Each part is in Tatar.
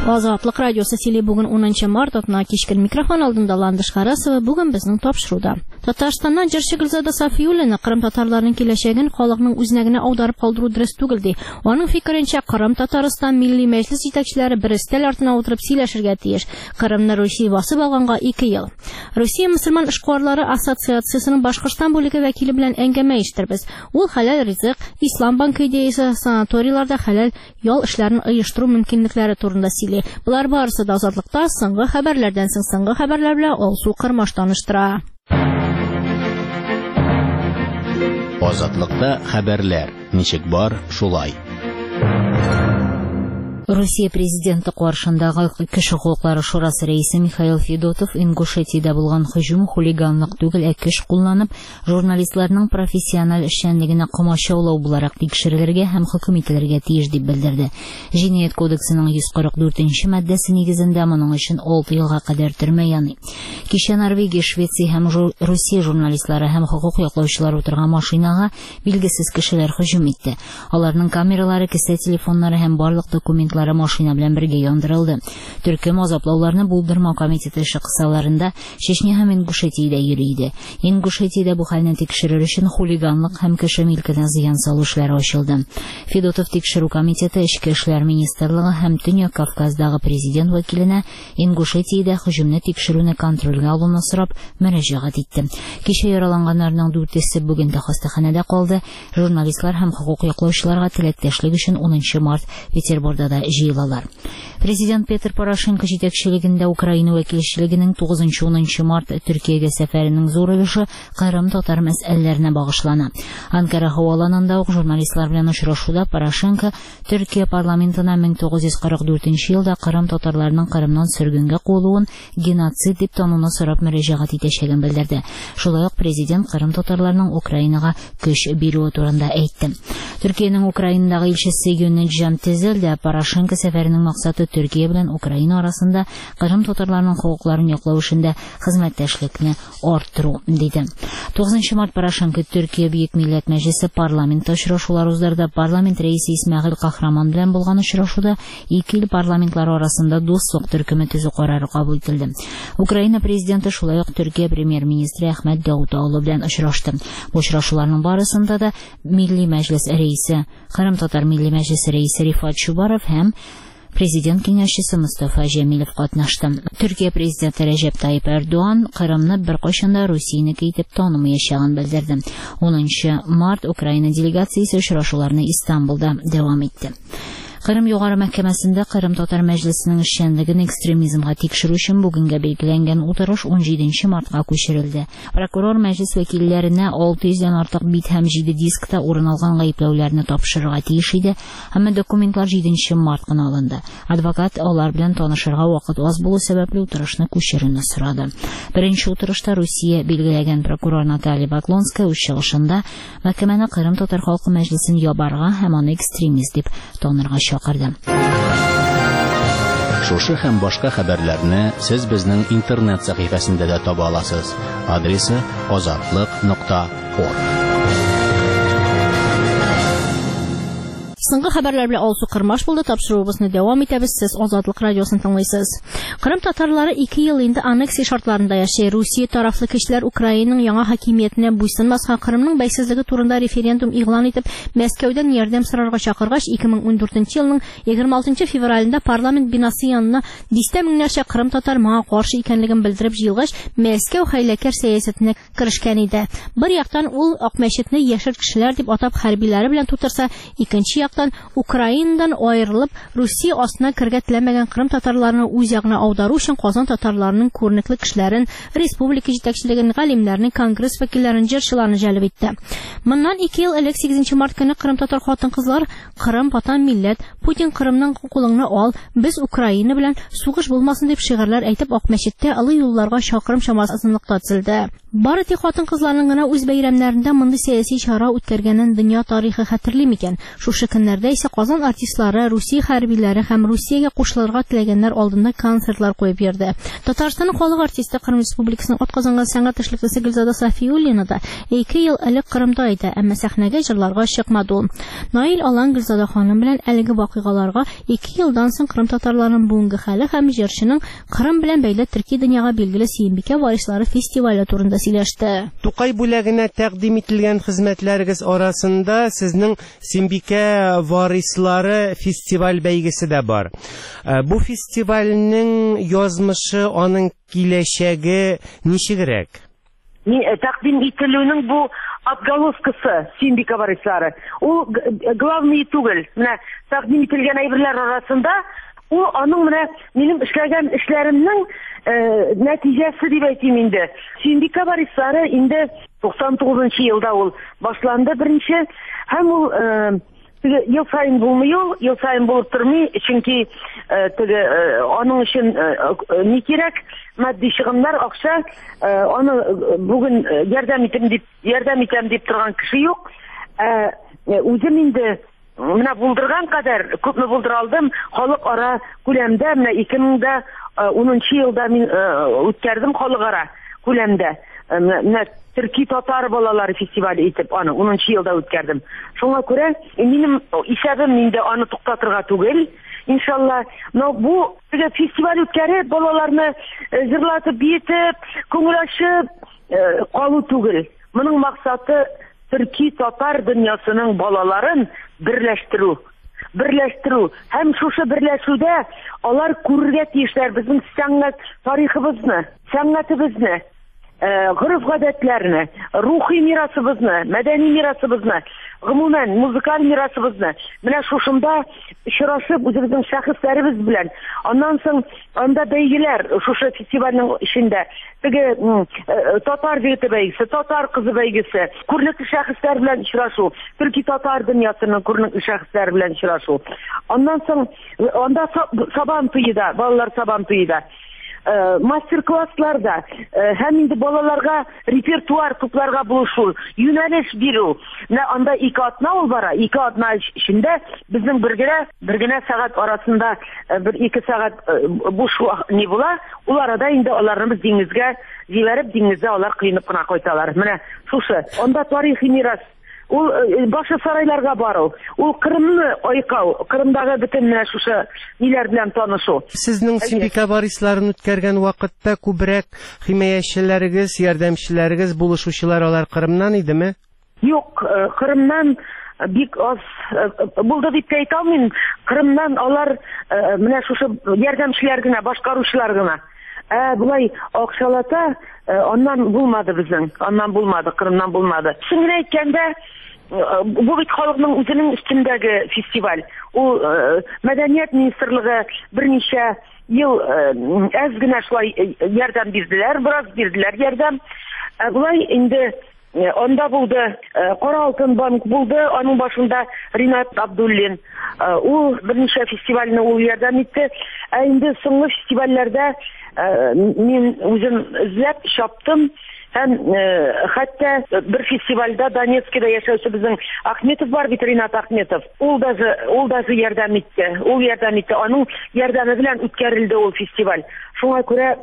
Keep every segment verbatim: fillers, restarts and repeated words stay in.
Азатлык радиосы сили бүген унынчы март атна кичкен микрофон алдында Ландыш Харасова бүген безнең тапшыруда. Татарстаннан җырчы Гөлзада Сафиуллина Кырым татарларының киләчәген халыкның үзенә калдырып калдыру дөрес түгел ди. Аның фикеренчә, Кырым Татарстан милли мәҗлес җитәкчеләре бер өстәл артына утырып сөйләшергә тиеш. Кырымны Русия басып алганга ике ел. Русия мөселман эшкуарлары ассоциациясының Башкортстан бүлеге вәкиле белән әңгәмә ишеттербез. Ул хәләл ризык, Ислам банкы идеясе, санаторийларда хәләл ял эшләрен оештыру мөмкинлекләре турында сөйли. Булар барысы да Азатлыкта соңгы хәбәрләрдән соң соңгы хәбәрләр белән Алсу Кырмаш таныштыра. Азатлыкта хәбәрләр. Ничек бар, шулай. Русия президенты каршындагы кеше хукуклары шурасы рәисе Михаил Федотов Ингушетиядә булган һөҗүм хулиганлык түгел, ә көч кулланып, журналистларның профессиональ эшчәнлегенә комачаулау буларак тикшерелергә һәм хөкем ителергә тиеш дип белдерде. Җинаять кодексының йөз кырык дүртенче маддәсе нигезендә моның өчен алты елга кадәр төрмә яный. Кичә Норвегия, Швеция һәм Русия журналистлары һәм хукук яклаучылар утырган машинага билгесез кешеләр һөҗүм итте. Аларның камералары, кесә телефоннары һәм барлык документлары машина белән бергә яндырылды. Төркем азаплауларны булдырмау комитеты эше кысаларында Чечня һәм Ингушетиядә йөри иде. Ингушетиядә бу хәлне тикшерер өчен хулиганлык һәм кеше милкенә зыян салу эшләре ачылды. Федотов тикшерү комитеты Эчке эшләр министрлыгы һәм Төньяк Кавказдагы президент вәкиленә Ингушетиядә һөҗүмне тикшерүне контрольгә алуны сорап мөрәҗәгать итте. Кичә яраланганнарның дүртесе бүген дә хастаханәдә калды. Журналистлар һәм хукук яклаучыларга теләктәшлек өчен унынчы март Петербургда да җыелалар. Президент Петр Порошенко җитәкчелегендә Украина вәкилчелегенең тугызынчы-унынчы март Төркиягә сәфәренең зур өлеше Кырым татар мәсьәләләренә багышлана. Анкара һаваланында ук журналистлар белән очрашуда Порошенко Төркия парламентына мең тугыз йөз кырык дүртенче елда Кырым татарларының Кырымнан сөргөнгә куылуын геноцид дип тануны сорап мөрәҗәгать итәчәген белдерде. Шулай ук президент Кырым татарларының Украинага көч бирүе турында әйтте. Төркиянең Украинадагы илчесе Юнит Жамтезел дә Порошенко сәфәренең максаты Төркия белән Украина арасында Кырым татарларының хукукларын яклау эшендә хезмәттәшлекне арттыру диде. тугызынчы март Порошенко Төркия Бөек Милләт Мәҗлесе парламенты очрашулары уздырды. Парламент рәисе Исмәгыйль Кахраман белән булган очрашуда ике ил парламентлары арасында дуслык төркеме төзү карары кабул ителде. Украина президенты шулай ук Төркия премьер-министры Әхмәт Даутоглу белән очрашты. Бу очрашуларның барысында да Милли Мәҗлес рәисе, Кырым татар Милли Мәҗлесе рәисе Рифат Чубаров һәм президент киңәшчесе Мустафа Җәмилев катнашты. Төркия президенты Рәҗәп Тайип Эрдоган Кырымны беркайчанда Русиянеке итеп танымаячагын белдерде. унынчы март Украина делегациясе очрашуларны Истанбулда дәвам итте. Кырым югары мәхкәмәсендә Кырым татар мәҗлесенең эшчәнлеген экстремизмга тикшерү өчен бүгенгә билгеләнгән утырыш унҗиденче мартка күчерелде. Прокурор мәҗлес вәкилләренә алты йөздән артык бит һәм җиде дискта урын алган гаепләүләрне тапшырырга тиеш иде, әмма документлар җиденче март кына алынды. Адвокат алар белән танышырга вакыт аз булу сәбәпле утырышны күчерүне сорады. Беренче утырышта Русия билгеләгән прокурор Наталья Баклонская үз чыгышында мәхкәмәне Кырым татар халкы мәҗлесен ябарга һәм аны экстремист дип танырга чакырды. Шушы һәм башка хәбәрләрне сез безнең интернет сәхифәсендә дә таба аласыз. Адресы азатлык нокта орг. Соңгы хәбәрләр белән Алсу Кырмаш булды. Тапшыруыбызны дәвам итәбез. Сез Азатлык радиосын тыңлыйсыз. Кырым татарлары ике ел инде аннексия шартларында яшәй. Русия тарафлы кешеләр Украинаның яңа хакимиятенә буйсынмаска, Кырымның бәйсезлеге турында референдум игълан итеп, Мәскәүдән ярдәм сорарга чакыргач, ике мең ундүртенче елның егерме алтынчы февралендә парламент бинасы янына дистә меңнәрчә Кырым татар моңа каршы икәнлеген белдереп җыелгач, Мәскәү хәйләкәр сәясәтенә керешкән иде. Бер яктан ул Ак мәчетне яшер кешеләр дип атап хәрбиләре белән тутырса, икенче яктан Украинадан аерылып Русия астына кергә теләмәгән Кырым татарларını үз ягына аудару өчен Казан татарларының күренекле кешеләрен, республика җитәкчелеген, галимнәрне, конгресс вәкилләрен, җырчыларны җәлеп итте. Моннан ике ел элек сигезенче март көне Кырым татар хатын-кызлар Кырым ватан милләт, Путин Кырымның хукугын ал, без Украина белән сугыш булмасын дип шигырьләр әйтеп Ак мәчеттә олы юлларга чакрым чамасы озынлыкта төзелде. Бары тик хатын-кызларның гына үз бәйрәмнәрендә мондый сәяси чара үткәргәнен дөнья тарихы хәтерли микән? Шушы көннәрдә исә Казан артистлары, Русия хәрбиләре һәм Русиягә кушылырга теләгәннәр алдында концертлар куеп йөрде. Татарстанның халык артисты, Кырым Республикасының атказанган сәнгать эшлеклесе Гөлзада Сафиуллина да ике ел элек Кырымда иде, әмма сәхнәгә җырларга чыкмады ул. Наил Алан Гөлзада ханым белән әлеге вакыйгаларга ике елдан соң Кырым татарларының бүгенге хәле һәм җырчының Кырым белән бәйле төрки дөньяга билгеле Сөембикә варислары фестивале турында сөйләште. Тукай бүләгенә тәкъдим ителгән хезмәтләрегез арасында сезнең Сөембикә варислары фестиваль бәйгесе дә бар. Бу фестивальнең язмышы, аның киләчәге ничегрәк? Тәкъдим ителүнең бу отголоскысы Сөембикә варислары. Ул главный түгел. Менә тәкъдим ителгән әйберләр арасында ул аның менә минем эшләгән эшләремнең нәтиҗәсе дип әйтим инде. Сөембикә варислары инде туксан тугызынчы елда ул башланды беренче, һәм ул ел сайын булмый ул, ел сайын булып тормый, чөнки теге аның өчен ни кирәк? Матди чыгымнар, акча, аны бүген ярдәм итәм дип, ярдәм итәм дип торган кеше юк. Үзем инде менә булдырган кадәр күпме булдыра алдым, халыкара күләмдә менә ике мең унынчы елда мин үткәрдем халыкара күләмдә. Менә төрки татар балалары фестивале итеп аны унынчы елда үткәрдем. Шуңа күрә минем исәбем инде аны туктатырга түгел. Иншалла, но бу теге фестиваль үткәреп балаларны җырлатып, биетеп, күңел ачып калу түгел. Моның максаты төрки татар дөньясының балаларын берләштерү. Берләштерү. Һәм шушы берләшүдә алар күрергә тиешләр безнең сәнгать тарихыбызны, сәнгатебезне, гореф-гадәтләрне, рухи мирасыбызны, мәдәни мирасыбызны, гомумән музыкаль мирасыбызны менә шушында очрашып үзебезнең шәхесләребез белән, аннан соң анда бәйгеләр шушы фестивальнең эчендә, теге татар җегете бәйгесе, татар кызы бәйгесе, күренекле шәхесләр белән очрашу, төрки татар дөньясының күренекле шәхесләре белән очрашу. Аннан соң анда сабан туйда, балалар сабан туйда, мастер-классларда, һәм инде балаларга репертуар тупларга булышу, юнәлеш бирү. Менә анда ике атна ул бара, ике атна эчендә безнең бер генә бер генә сәгать арасында бер ике сәгать буш ни була, ул арада инде аларны без диңгезгә җибәреп, диңгездә алар кыйнап кына кайталар. Менә шушы, анда тарихи мирас. Ул башы сарайларга бару, ул Кырымны айкау, Кырымдагы бөтен менә шушы ниләр белән танышу. Сезнең Сөембикә варисларын үткәргән вакытта күбрәк химаячеләрегез, ярдәмчеләрегез, булышучылар алар Кырымнан идеме? Юк, Кырымнан бик аз булды дип әйтә алмыйм. Кырымнан алар менә шушы ярдәмчеләр генә, башкаручылар гына. Ә булай акчалата, аннан булмады безнең, аннан булмады, Кырымнан булмады. Шуны әйткәндә, бу бит халыкның үзенең өстендәге фестиваль. Ул мәдәният министрлыгы берничә ел әз генә шулай ярдәм бирделәр, бераз бирделәр ярдәм. Булай инде анда булды, Кара Алтын банк булды, аның башында Ринат Абдуллин. Ул берничә фестивальне ул ярдәм итте. Ә инде соңгы фестивальләрдә мин үзем эзләп чаптым. Һәм хәтта бер фестивальдә Донецкида яшәүче безнең Ахметов бар бит, Ринат Ахметов. Ул даже ул даже ярдәм итте. Ул ярдәм итте. Аның ярдәме белән үткәрелде ул фестиваль. Шуңа күрә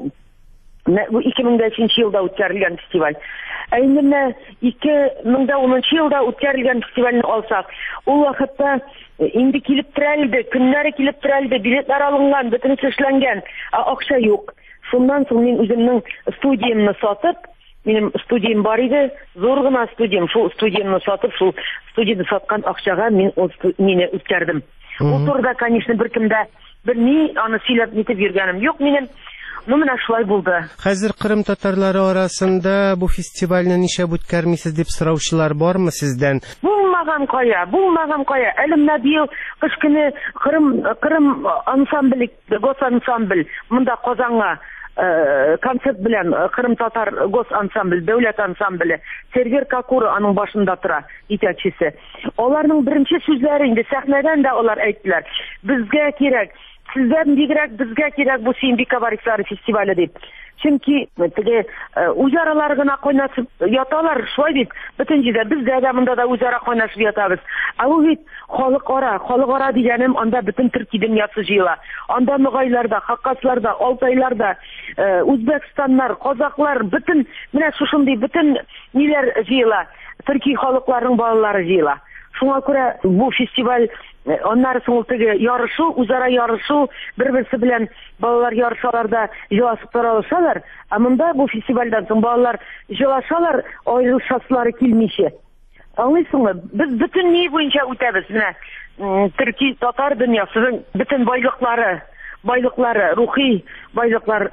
бу ике мең өченче елда үткәрелгән фестиваль. Ә инде ике мең унынчы елда үткәрелгән фестивальне алсак, ул вакытта инде килеп терәлде, көннәре килеп терәлде, билетлар алынган, бөтенесе эшләнгән, акча юк. Шуннан соң мин үземнең студиямны сатып, минем студиям бар иде, зур гына студиям, шул студиямны сатып, шул студияны саткан акчага мин мине үткәрдем. Ул турыда, конечно, беркемдә белми, аны сөйләп нитеп йөргәнем юк минем. Ну, менә шулай булды. Хәзер Кырым татарлары арасында бу фестивальне ничә үткәрмисез дип сораучылар бармы сездән? Булмаган кая, булмаган кая. Әле менә быел кыш көне Кырым Кырым ансамбль, гос ансамбль монда Казанга концерт белән Кырым татар гос ансамбль, дәүләт ансамбле, Сергер Какур аның башында тора, итәкчесе. Аларның беренче сүзләре инде сәхнәдән дә алар әйттеләр. Безгә кирәк, сездән бигрәк безгә кирәк бу Сөембикә варислары фестивале дип. Чөнки теге үзаралар гына кайнашып яталар, шулай бит. Бөтен җирдә бездә дә монда да үзара кайнашып ятабыз. Ә ул бит халыкара, халыкара дигәнем анда бөтен Төрки дөньясы җыела. Анда ногайларда, хаккасларда, алтайларда, Үзбәкстаннар, казаклар, бөтен менә шушындый бөтен ниләр җыела. Төрки халыкларының балалары җыела. Шуңа күрә бу фестиваль, аннары соң теге ярышу, үзара ярышу, бер-берсе белән балалар ярышалар да җылашып таралышалар. Ә монда бу фестивальдән соң балалар җылашалар, аерылышасылары килмичә. Аңлыйсыңмы? Без бөтен ни буенча үтәбез менә. Төрки татар дөньясының бөтен байлыклары, байлыклары, рухи байлыклар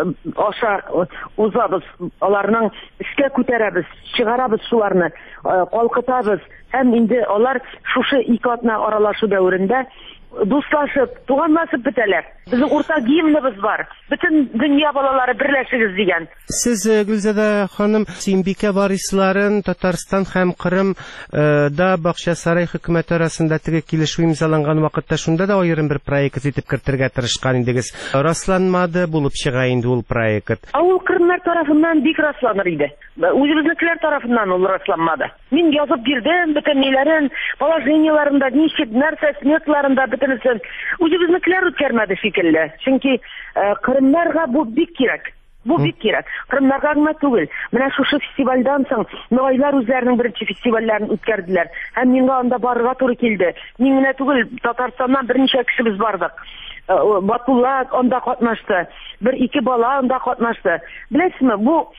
аша узабыз, аларның эшкә күтәрәбез, чыгарабыз шуларны, калкытабыз. Һәм инде алар шушы ике атна аралашу дәверендә дуслашып, туганлашып бетәләр. Безнең уртак гимныбыз бар. Бөтен дөнья балалары берләшегез дигән. Сез, Гөлзәдә ханым, Сөембикә варисларын Татарстан һәм Кырым да Бакчасарай хөкүмәте арасында теге килешү имзаланган вакытта шунда да аерым бер проект итеп кертергә тырышкан идегез. Расланмады булып чыга инде ул проект. Ул Кырымнар тарафыннан бик расланыр иде. Үзебезнекеләр тарафыннан ул расланмады. Мин язып бирдем бөтен ниләрен, положениеларында, ничек, нәрсә сметларында бөтенесен. Үзебезнекеләр үткәрмәде шикелле. Чөнки Кырымнарга бу бик кирәк. Бу бик кирәк. Кырымнарга гына түгел. Менә шушы фестивальдән соң ногайлар үзләренең беренче фестивальләрен үткәрделәр. Һәм миңа анда барырга туры килде. Мин генә түгел, Татарстаннан берничә кешебез бардык. Батулла анда катнашты. Бер-ике бала анда катнашты. Беләсезме, бу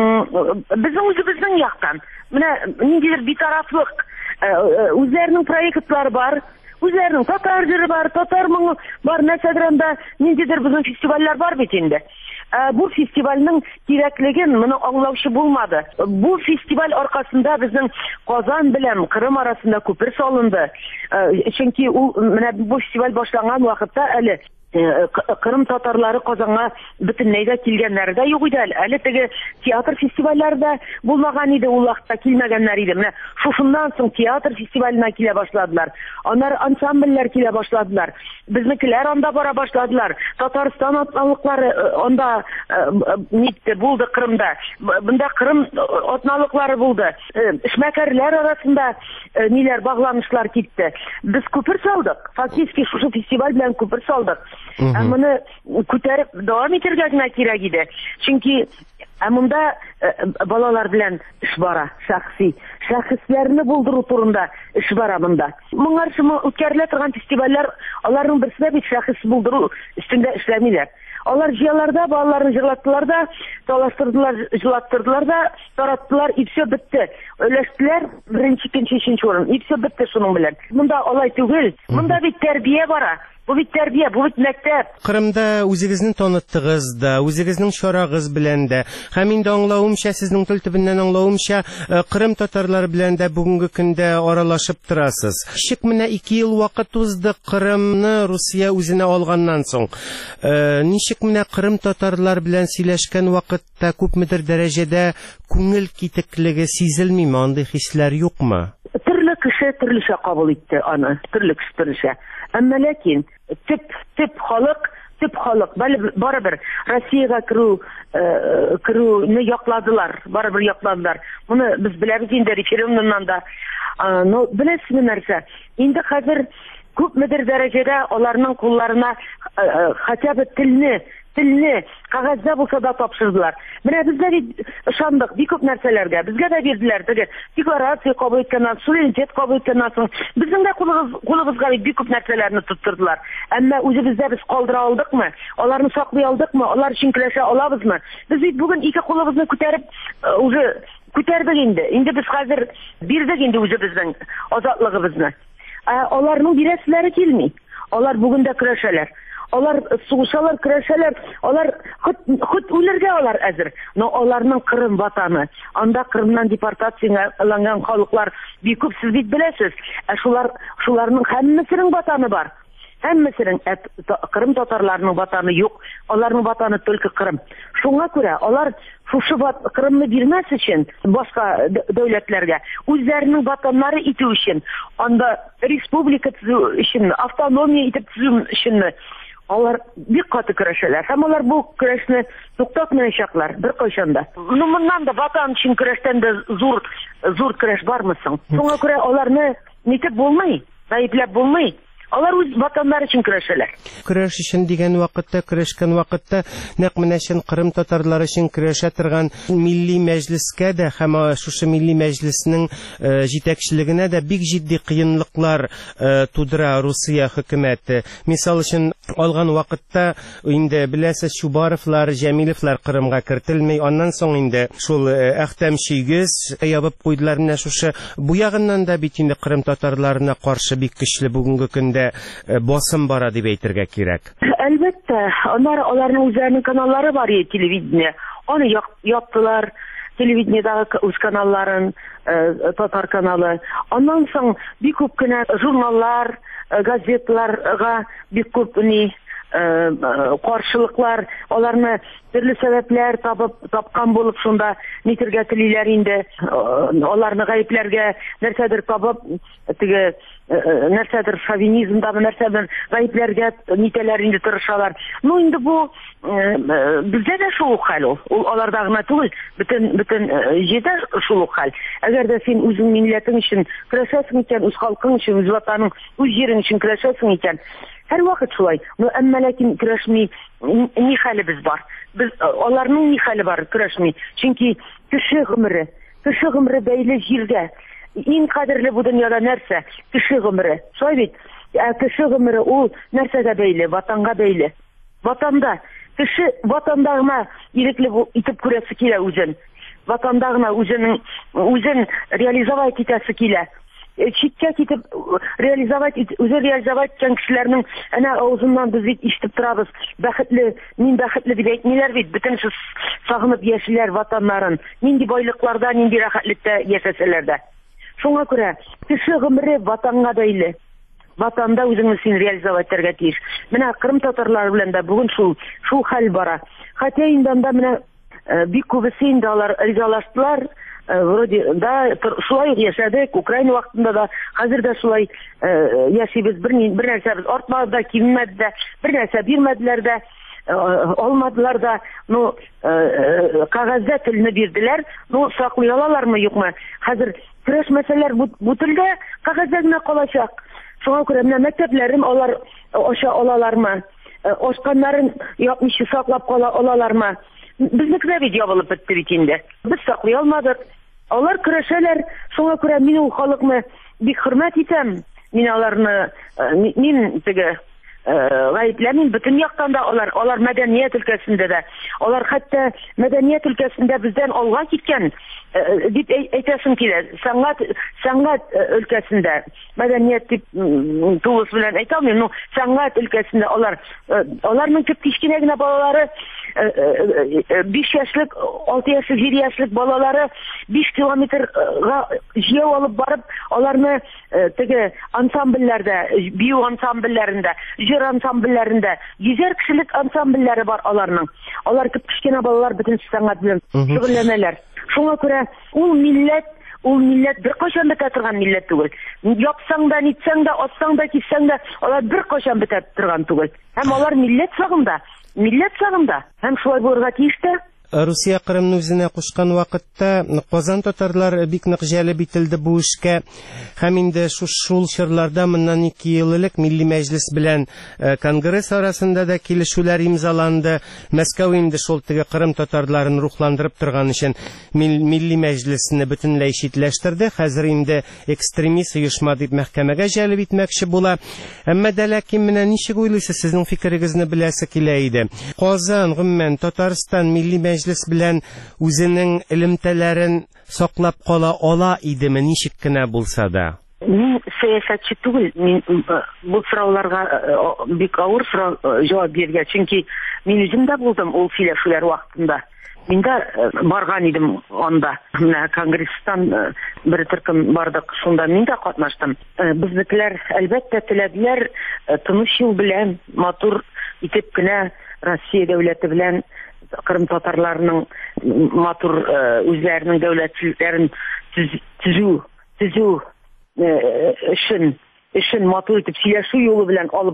безнең үзебезнең яктан. Менә ниндидер битарафлык, үзләренең проектлары бар. Үзләренең татар җыры бар, татар моңы бар, нәрсәдер анда ниндидер безнең фестивальләр бар бит инде. Бу фестивальнең кирәклеген моны аңлаучы булмады. Бу фестиваль аркасында безнең Казан белән Кырым арасында күпер салынды. Чөнки ул менә бу фестиваль башланган вакытта әле Кырым татарлары Казанга бөтенләй дә килгәннәре дә юк иде. Әле теге театр фестивальләрдә булмаган иде, ул вакытта килмәгәннәр иде. Менә шушыннан соң театр фестиваленә килә башладылар. Аннары ансамбльләр килә башладылар. Безнекеләр анда бара башладылар. Татарстан атналыклары анда нитте булды Кырымда. Бunda Кырым атналыклары булды. Эшмәкәрләр арасында ниләр багланышлар китте. Без күпер салдык. Фактически шушы фестиваль белән күпер салдык. Моны күтәреп дәвам итәргә генә кирәк иде. Чөнки монда балалар белән эш бара, шәхси. Шәхесләрне булдыру турында эш бара монда. Моңарчы үткәрелә торган фестивальләр, аларның берсе дә бит шәхес булдыру өстендә эшләмиләр. Алар җыяларда, балаларны җырлаттылар да, талаштырдылар, җылаттырдылар да, тараттылар, и все бетте. Өләштеләр беренче, икенче, өченче урын. И все бетте шуның белән. Монда алай түгел. Монда бит тәрбия бара. Бу бит тәрбия, бу бит мәктәп. Кырымда үзегезне таныттыгыз да, үзегезнең чарагыз белән дә, һәм инде аңлавымча, сезнең тел төбеннән аңлавымча, Кырым татарлары белән дә бүгенге көндә аралашып торасыз. Ничек менә ике ел вакыт узды Кырымны Русия үзенә алганнан соң. Ничек менә Кырым татарлар белән сөйләшкән вакытта күпмедер дәрәҗәдә күңел китеклеге сизелмиме, андый хисләр юкмы? Төрле кеше төрлечә кабул итте аны, төрле кеше төрлечә. Әмма ләкин төп төп халык, төп халык барыбер Россиягә керү керүне якладылар, барыбер якладылар. Моны без беләбез инде референдумнан да. Ну, беләсезме нәрсә? Инде хәзер күпмедер дәрәҗәдә аларның кулларына хотя бы телне Телне кагазда булса да тапшырдылар. Менә бездә ышандык бик күп нәрсәләргә. Безгә дә бирделәр. Теге декларация кабул иткәннән, суверенитет кабул иткәннән соң безнең дә кулыбызга бик күп нәрсәләрне тоттырдылар. Әмма үзебездә без калдыра алдыкмы? Аларны саклый алдыкмы? Алар өчен көрәшә алабызмы? Без бит бүген ике кулыбызны күтәреп уже күтәрдек инде. Инде без хәзер бирдек инде үзебезнең азатлыгыбызны. Аларның бирәселәре килми. Алар бүген дә көрәшәләр. Алар сугышалар, көрәшәләр, алар хут үләргә алар әзер. Но аларның Кырым ватаны, анда Кырымнан депортацияланган халыклар бик күп, сез бит беләсез. Ә шулар шуларның һәммәсенең ватаны бар. Һәммәсенең Кырым татарларының ватаны юк. Аларның ватаны только Кырым. Шуңа күрә алар шушы Кырымны бирмәс өчен башка дәүләтләргә үзләренең ватаннары итү өчен, анда республика төзү өчен, автономия итеп төзү өчен алар бик каты көрәшәләр. Һәм алар бу көрәшне туктатмаячаклар беркайчан да. Ну моннан да ватан өчен көрәштән дә зур зур көрәш бармы соң? Шуңа күрә аларны нитеп булмый, гаепләп булмый. Алар үз ватаннары өчен көрәшәләр. Көрәш өчен дигән вакытта, көрәшкән вакытта, нәкъ менә шин Кырым татарлары өчен көрәшә торган милли мәҗлескә дә һәм шушы милли мәҗлеснең җитәкчелегенә дә бик җитди кыенлыклар тудыра Русия хөкүмәте. Мисал өчен алган вакытта инде беләсез Чубаровлар, Җәмилевлар Кырымга кертелми, аннан соң инде шул Әхтәм Шигез ябып куйдылар. Менә шушы бу ягыннан да бит инде Кырым татарларына каршы бик көчле бүгенге көндә басым бара дип әйтергә кирәк. Әлбәттә, алар аларның үзләренең каналлары бар иде, телевидение. Аны яптылар, телевидениедагы үз каналларын, татар каналы. Аннан соң бик күп кенә журналлар, газетларга бик күп ни каршылыклар, аларны төрле сәбәпләр табып тапкан булып шунда нитергә телиләр инде. Аларны гаепләргә нәрсәдер табып, теге нәрсәдер шовинизмда, нәрсәдер гаепләргә нитәләр инде тырышалар. Ну инде бу бездә дә шул хәл ул. Ул аларда гына түгел, бөтен бөтен җирдә шул хәл. Әгәр дә син үзең милләтең өчен көрәшәсең икән, үз халкың өчен, үз ватаның, үз җирең өчен көрәшәсең икән, һәрвакыт шулай. Ну әмма ләкин көрәшми ни хәлебез бар? Без аларның ни хәле бар көрәшми? Чөнки кеше гомере, кеше гомере бәйле җиргә. Иң кадерле бу дөньяда нәрсә? Кеше гомере. Шулай бит? Кеше гомере ул нәрсәгә бәйле? Ватанга бәйле. Ватанда кеше ватанда гына ирекле итеп күрәсе килә үзен. Ватанда гына үзенең үзен реализовать итәсе килә. Читкә китеп реализовать үзе реализовать иткән кешеләрнең әнә авызыннан без бит ишетеп торабыз. Бәхетле, мин бәхетле дип әйтмиләр бит, бөтен сагынып яшиләр ватаннарын. Нинди байлыкларда, нинди рәхәтлектә яшәсәләр дә. Шуңа күрә кеше гомере ватанга бәйле. Ватанда үзеңне син реализовать итәргә тиеш. Менә Кырым татарлары белән дә бүген шул шул хәл бара. Хәтта инде анда менә бик күбесе инде алар ризалаштылар. Вроде да шулай яшәдек, Украина вакытында да, хәзер дә шулай яшибез, бер бер нәрсә артмады да, киммәде дә, бер нәрсә бирмәделәр дә, алмадылар да. Ну кагазда телне бирделәр. Ну саклый алалармы, юкмы? Хәзер көрәш мәсьәләләр бу телдә кагазда гына калачак. Шуңа күрә менә мәктәпләрен алар аша алалармы? Ашканнарын япмыйча саклап кала алалармы? Безнекеләр бит ябылып бетте бит инде. Без саклый алмадык. Алар көрәшәләр. Шуңа күрә мин ул халыкны бик хөрмәт итәм. Мин аларны мин теге гаепләмим, бөтен яктан да алар, алар мәдәният өлкәсендә дә. Алар хәтта мәдәният өлкәсендә бездән алга киткән дип әйтәсем килә. Сәнгать сәнгать өлкәсендә мәдәният дип тулыс белән әйтә алмыйм. Ну сәнгать өлкәсендә алар аларның күп кичкенә генә балалары, биш яшьлек, алты яшьлек, җиде яшьлек балалары биш километрга җыяу алып барып, аларны теге ансамбльләрдә, бию ансамбльләрендә, җыр ансамбльләрендә, йөзәр кешелек ансамбльләре бар аларның. Алар күп кичкенә балалар бөтен сәнгать белән шөгыльләнәләр. Шуңа күрә ул милләт, ул милләт бер кайчан бетә торган милләт түгел. Япсаң да, нитсәң да, атсаң да, киссәң да, алар бер кайчан бетә торган түгел. Һәм алар милләт сагында, милләт сагында. Һәм шулай булырга тиеш тә. Русия Кырымны үзенә кушкан вакытта Казан татарлар бик нык җәлеп ителде бу эшкә. Һәм инде шул чорларда моннан ике ел элек Милли Мәҗлес белән Конгресс арасында да килешүләр имзаланды. Мәскәү инде шул теге Кырым татарларын рухландырып торган өчен Милли Мәҗлесне бөтенләй читләштерде. Хәзер инде экстремист оешма дип мәхкәмәгә җәлеп итмәкче була. Әмма дә ләкин менә ничек уйлыйсыз, сезнең фикерегезне беләсе килә иде. Казан, гомумән Татарстан Милли Мәҗлес белән үзенең элемтәләрен саклап кала ала идеме, ничек кенә булса да? Мин сәясәтче түгел, мин бу сорауларга бик авыр җавап бирергә, чөнки мин үзем дә булдым ул сөйләшүләр вакытында. Мин дә барган идем анда. Менә Конгресстан бер төркем бардык, шунда мин дә катнаштым. Безнекеләр әлбәттә теләделәр тыныч юл белән, матур итеп кенә Россия дәүләте белән Кырым татарларының матур үзләренең дәүләтчеләрен төзү, төзү эшен, эшен матур итеп сөйләшү юлы белән алып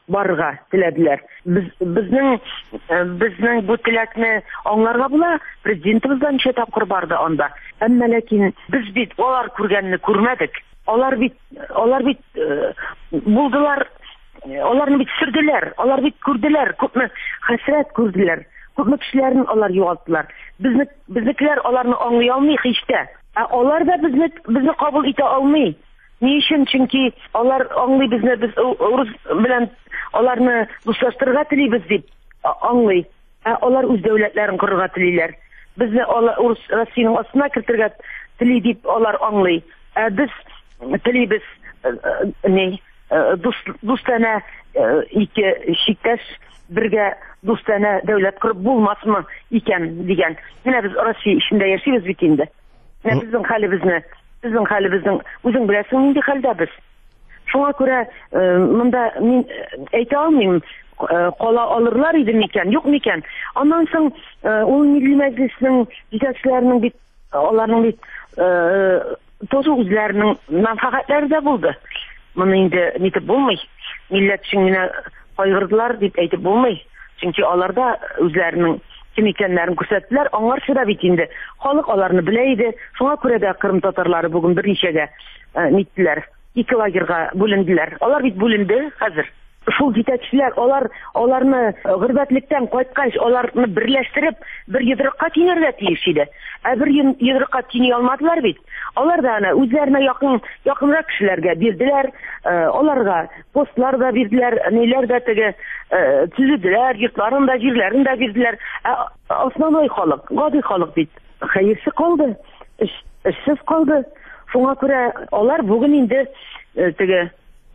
барырга теләделәр. Без безнең безнең бу теләкне аңларга була. Президентыбыз да ничә тапкыр барды анда. Әмма ләкин без бит алар күргәнне күрмәдек. Алар бит алар бит булдылар. Аларны бит сөрделәр. Алар бит күрделәр. Күпме хәсрәт күрделәр. Күпме кешеләрне алар югалттылар. Безне безнекеләр аларны аңлый алмый һич тә. Ә алар да безне безне кабул итә алмый. Ни өчен? Чөнки алар аңлый безне, без урыс белән аларны дуслаштырырга телибез дип аңлый. Ә алар үз дәүләтләрен корырга телиләр. Безне урыс Россиянең астына кертергә тели дип алар аңлый. Ә без телибез ни дустана ике шиктәш бергә дустана дәүләт корып булмасмы икән дигән. Менә без Россия эчендә яшибез бит инде. Менә безнең хәлебезне Безнең хәлебезнең үзең беләсең нинди хәлдә без. Шуңа күрә монда мин әйтә алмыйм, кала алырлар иде микән, юк микән. Аннан соң ул милли мәҗлеснең җитәкчеләренең бит аларның бит тоже үзләренең мәнфәгатьләре дә булды. Моны инде нитеп булмый. Милләт өчен генә кайгырдылар дип әйтеп булмый. Чөнки аларда үзләренең кем икәннәрен күрсәттеләр, аңларчы да бит инде. Халык аларны белә иде. Шуңа күрә дә Кырым татарлары бүген берничәгә ниттеләр, ике лагерьга бүленделәр. Алар бит бүленде хәзер. Шул җитәкчеләр, алар аларны гырбәтлектән кайткач, аларны берләштереп, бер йодрыкка тинергә тиеш иде. Ә бер йодрыкка тини алмадылар бит. Алар да аны үзләренә якын якынрак кешеләргә бирделәр, аларга постлар да бирделәр, ниләр дә теге төзеделәр, йортларын да, җирләрен дә бирделәр. Основной халык, гади халык бит хәерсез калды, эшсез калды. Шуңа күрә алар бүген инде теге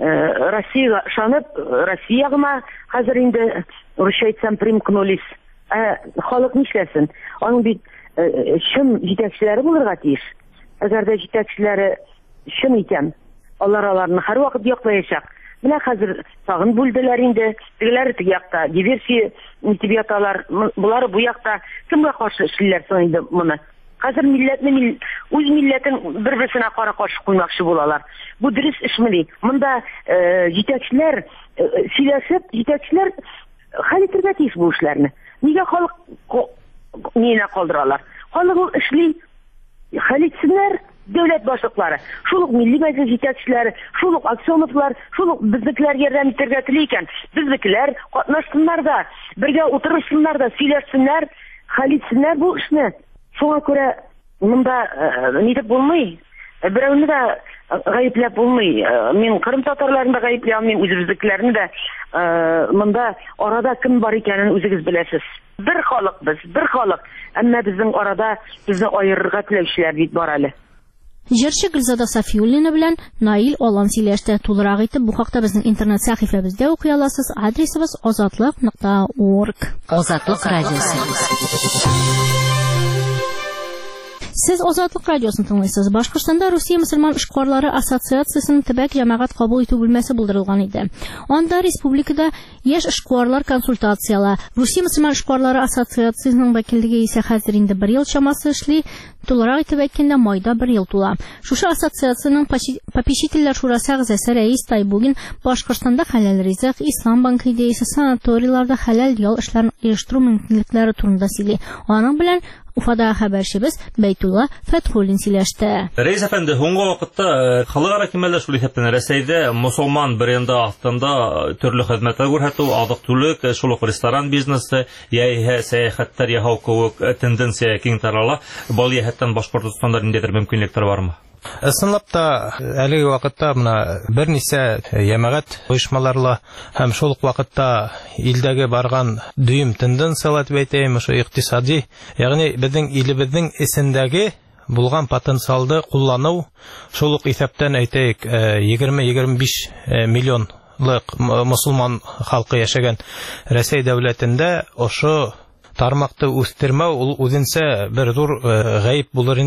Россия шанып, Россия гына хәзер инде русча әйтсәм примкнулись. Ә халык нишләсен? Аның бит чын җитәкчеләре булырга тиеш. Әгәр дә җитәкчеләре чын икән, алар аларны һәр вакыт яклаячак. Менә хәзер тагын бүлделәр инде. Тегеләре теге якта диверсия нитеп яталар. Булары бу якта кемгә каршы эшлиләр соң инде моны? Хәзер милләтне үз милләтен бер-берсенә кара каршы куймакчы булалар. Бу дөрес эшмени? Монда җитәкчеләр сөйләшеп, җитәкчеләр хәл итәргә тиеш бу эшләрне. Нигә халык нигә калдыралар? Халык эшли, хәл итсеннәр дәүләт башлыклары. Шул ук милли мәҗлес җитәкчеләре, шул ук аксионовлар, шул ук безнекеләр ярдәм итәргә тели икән. Безнекеләр катнашсыннар да, бергә утырышсыннар да, сөйләшсеннәр, хәл итсеннәр бу эшне. Шуңа күрә монда нитеп булмый. Берәүне дә гаепләп булмый. Мин Кырым татарларын да гаепләй алмыйм, үзебезнекеләрне дә. Монда арада кем бар икәнен үзегез беләсез. Бер халык без, бер халык. Әмма безнең арада безне аерырга теләүчеләр бит бар әле. Җырчы Гөлзада Сафиуллина белән Наил Алан сөйләште. Тулырак итеп бу хакта безнең интернет сәхифәбездә укый аласыз. Адресыбыз азатлык нокта орг. Азатлык радиосы. Сез Азатлык радиосын тыңлыйсыз. Башкортстанда Русия мөселман эшкуарлары ассоциациясының төбәк җәмәгать кабул итү бүлмәсе булдырылган иде. Анда республикада яшь эшкуарлар консультациялары, Русия мөселман эшкуарлары ассоциациясының вәкиллеге исә хәзер инде бер ел чамасы эшли. Тулырак итеп әйткәндә, майда бер ел тула. Шушы ассоциациянең попечительләр шурасы әгъзасы Рәис Тайбугин Башкортстанда хәләл ризык, Ислам банкы идеясе, санаторийларда хәләл ял эшләрен оештыру мөмкинлекләре турында сөйли. Аның белән Уфадагы хәбәрчебез Бәйтулла Фәтхуллин сөйләште. Рәис әфәнде, һуңгы вакытта халыкара кимәлләшү исәптән Рәсәйдә мусулман бренды астында төрле хезмәтләр күрсәтү, азык-түлек, шул ук ресторан бизнесы, яисә сәяхәттәр яһау кебек тенденция киң тарала. Бал яһәттән Башкортстанда ниндидер мөмкинлекләр бармы? Ысынлап та әлеге вакытта мына берничә җәмәгать оешмаларла һәм шул ук вакытта илдәге барган дөйм тенденциялар дип әйтәм, ошо икътисади, ягъни безнең илебезнең исендәге булган потенциалды куллану, шул ук исәптән әйтәйек, егерме-егерме биш миллионлык мусулман халкы яшәгән Рәсәй дәүләтендә ошо тармакты үстермәү ул үзенчә бер зур гаип булыр иде.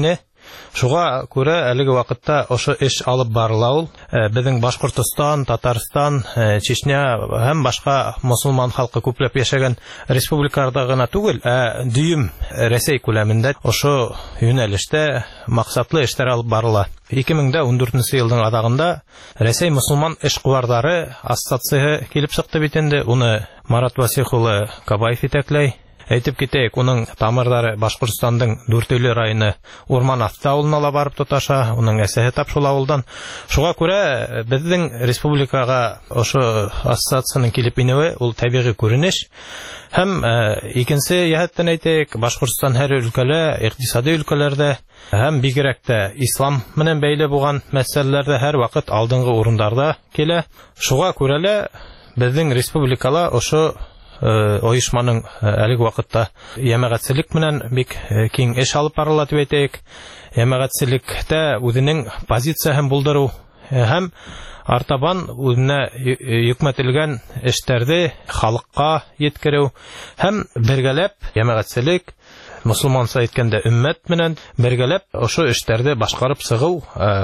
Шуга күрә әлеге вакытта ошо эш алып барыла ул. Безнең Башкортстан, Татарстан, Чечня һәм башка мусулман халкы күпләп яшәгән республикаларда гына түгел, ә дөйм Рәсәй күләмендә ошо юнәлештә максатлы эшләр алып барыла. ике мең ундүртенче елның адагында Рәсәй мусулман эшкуарлары ассоциациясе килеп чыкты бит инде. Уны Марат Васих улы Кабаев итәкләй. Әйтеп китәйек, уның тамырлары Башкортстандың Дүртөйле районы Урман Авта авылына ла барып тоташа, уның әсәһе тап шул авылдан. Шуга күрә безнең республикага ошо ассоциацияның килеп инеүе ул табигый күренеш. Һәм икенче яһәттән әйтәйек, Башкортстан һәр өлкәлә, икътисади өлкәләрдә һәм бигрәк тә ислам менән бәйле булган мәсьәләләрдә һәр вакыт алдынгы урыннарда килә. Шуга күрә лә безнең республикала ошо оешманың әлеге вакытта ямәгатьчелек менән бик киң эш алып барыла дип әйтәйек. Ямәгатьчелектә үзенең позициясын булдыру һәм артабан үзенә йөкмәтелгән эшләрне халыкка yetkерү һәм бергәләп ямәгатьчелек, мусулманча әйткәндә өммәт менән бергәләп ошо эшләрне башкарып чыгу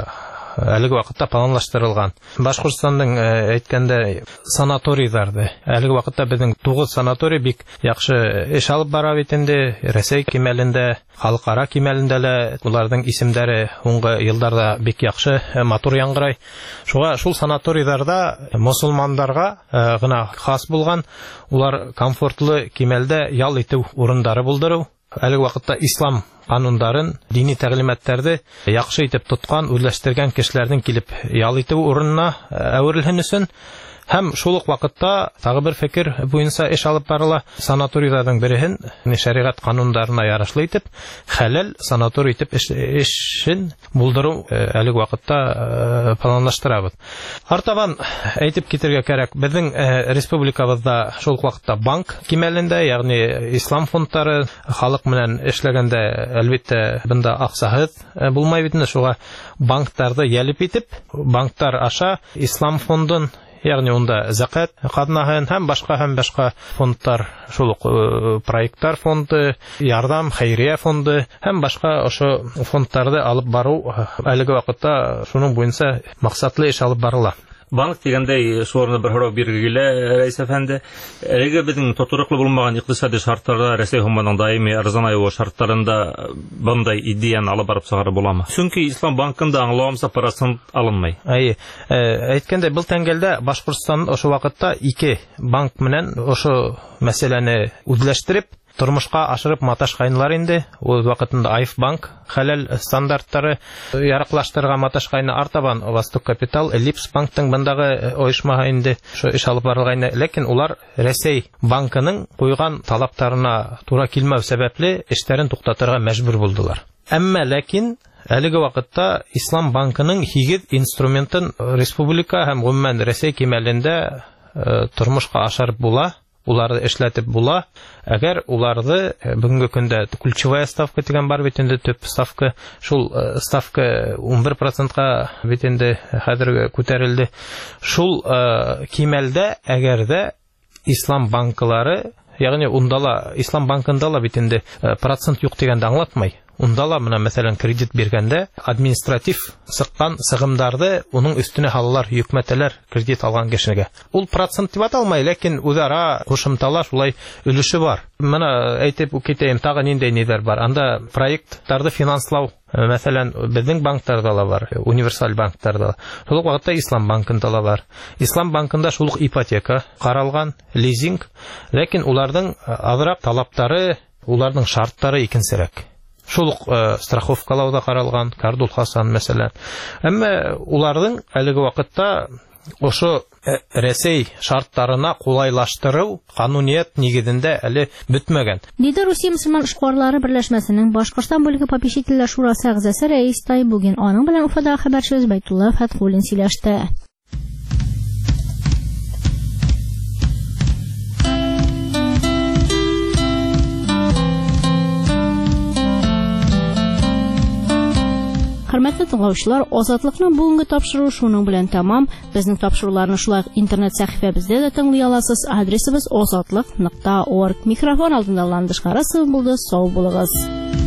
әлеге вакытта планлаштырылган. Башкортстандың әйткәндә санаторийларда әлеге вакытта безнең тугыз санаторий бик яхшы эш алып бара бит инде. Рәсәй кимәлендә, халыкара кимәлендә лә уларның исемнәре уңгы елларда бик яхшы матур яңгырай. Шуга шул санаторийларда мусулманнарга гына хас булган, улар комфортлы кимәлдә ял итү урыннары булдыру. Әлеге вакытта ислам канундарын, дини тәгълиматларны яхшы итеп тоткан, үзләштергән кешеләрнең килеп ял итү урынына әверелһен өчен һәм шул ук вакытта тагы бер фикер буенча эш алып барыла. Санаторийларның береһен шәригать кануннарына ярашлы итеп, хәлал санаторий итеп эшен булдыру әлеге вакытта планлаштырабыз. Артабан әйтеп китәргә кирәк, безнең республикабызда шул ук вакытта банк кимәлендә, ягъни ислам фондтары халык белән эшләгәндә әлбәттә бында аксагыз булмай бит инде. Шуга банкларда ялеп итеп, банклар аша ислам фондын, ягъни унда закат катнаһын һәм башка һәм башка фондтар, шул ук проекттар фонды, ярдәм, хәйрия фонды һәм башка ошо фондтарды алып бару әлеге вакытта шуның буенча максатлы эш алып барыла. Банк дигәндәй шуларны бер һорау бирергә килә, Рәис әфәнде. Әлегә безнең тотырлыклы булмаган икътисади шартларда, Рәсәй һәм даими арзан аюы шартларында бундай идеяны алып барып чыгарып буламы? Чөнки Ислам банкында аңлавымча процент алынмый. Әйе, әйткәндә, бу тәңгәлдә Башкортстан ошо вакытта ике банк менән ошо мәсьәләне үзләштереп тормышка ашырып маташкайнылар инде. Ул вакытында Айф банк хәлал стандарттары яраклаштырган маташкайны, артабан Восток Капитал, Эллипс банктың бындагы оешмага инде шо эш алып барылган, ләкин улар Рәсәй банкының куйган талаптарына туры килмәү сәбәпле эшләрен туктатырга мәҗбүр булдылар. Әмма ләкин әлеге вакытта Ислам банкының һигез инструментын республика һәм гомумән Рәсәй кимәлендә тормышка ашырып була, уларды эшләтеп була. Әгәр уларды бүгенге көндә ключевая ставка дигән бар бит инде, төп ставка, шул ставка ун бер процентка бит инде хәзерге күтәрелде. Шул кимәлдә әгәр дә Ислам банклары, ягъни ундала Ислам банкында ла бит инде процент юк дигәндә аңлатмай. Ундала менә мәсәлән кредит биргәндә административ сыккан сыгымдарды уның өстенә халалар, йөкмәтәләр кредит алган кешегә. Ул процент дип аталмай, ләкин үзара кушымталар шулай өлеше бар. Менә әйтеп китәем, тагы ниндәй ниләр бар. Анда проектларны финанслау, мәсәлән, безнең банкларда ла бар, универсаль банкларда. Шул вакытта Ислам банкында ла бар. Ислам банкында шул ипотека каралган, лизинг, ләкин уларның азрак талаптары, уларның шарттары икенчерәк. Шул страховкалауда каралган, Кардул Хасан мәсәлән. Әмма уларның әлеге вакытта ошо Рәсәй шарттарына кулайлаштыру кануният нигезендә әле бетмәгән. Диде Русия мөселман эшкуарлары берләшмәсенең Башкортстан бүлеге попечительләр шурасы әгъзасы Рәис Тай бүген аның белән Уфада хәбәрчебез Байтулла Фәтхуллин сөйләште. Хөрмәтле тыңлаучылар, Азатлыкның бүгенге тапшыруы шуның белән тәмам. Безнең тапшыруларны шулай интернет сәхифәбездә дә тыңлый аласыз. Адресыбыз азатлык нокта орг. Микрофон алдында Ландыш Карасов булды. Сау булыгыз.